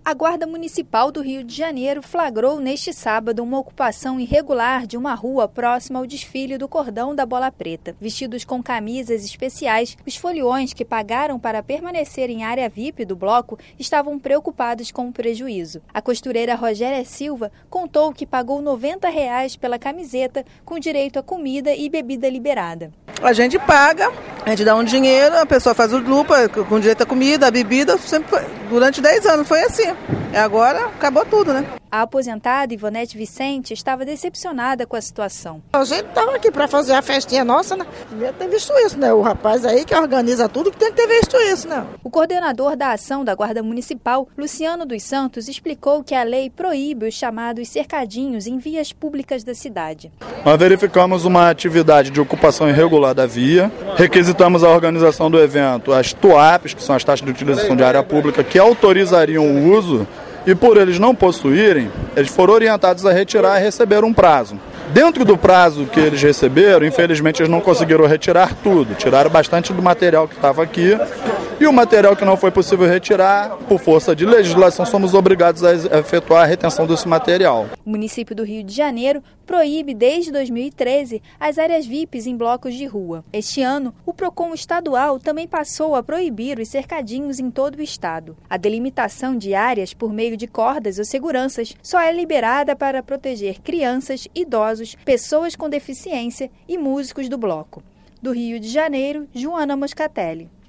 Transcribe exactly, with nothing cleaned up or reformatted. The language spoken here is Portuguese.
A Guarda Municipal do Rio de Janeiro flagrou neste sábado uma ocupação irregular de uma rua próxima ao desfile do Cordão da Bola Preta. Vestidos com camisas especiais, os foliões que pagaram para permanecer em área V I P do bloco estavam preocupados com o prejuízo. A costureira Rogéria Silva contou que pagou noventa reais pela camiseta com direito a comida e bebida liberada. A gente paga, a gente dá um dinheiro, a pessoa faz o lupa com direito a comida, a bebida, sempre foi, durante dez anos foi assim. E agora acabou tudo, né? A aposentada Ivonete Vicente estava decepcionada com a situação. A gente estava aqui para fazer a festinha nossa, né? Devia ter visto isso, né? O rapaz aí que organiza tudo que tem que ter visto isso, né? O coordenador da ação da Guarda Municipal, Luciano dos Santos, explicou que a lei proíbe os chamados cercadinhos em vias públicas da cidade. Nós verificamos uma atividade de ocupação irregular da via, requisitamos a organização do evento, as T U A Ps, que são as taxas de utilização de área pública, que autorizariam o uso, e por eles não possuírem, eles foram orientados a retirar e receber um prazo. Dentro do prazo que eles receberam, infelizmente eles não conseguiram retirar tudo, tiraram bastante do material que estava aqui, e o material que não foi possível retirar, por força de legislação, somos obrigados a efetuar a retenção desse material. O município do Rio de Janeiro proíbe desde dois mil e treze as áreas V I Ps em blocos de rua. Este ano, o PROCON estadual também passou a proibir os cercadinhos em todo o estado. A delimitação de áreas por meio de cordas ou seguranças só é liberada para proteger crianças, idosos, pessoas com deficiência e músicos do bloco. Do Rio de Janeiro, Joana Moscatelli.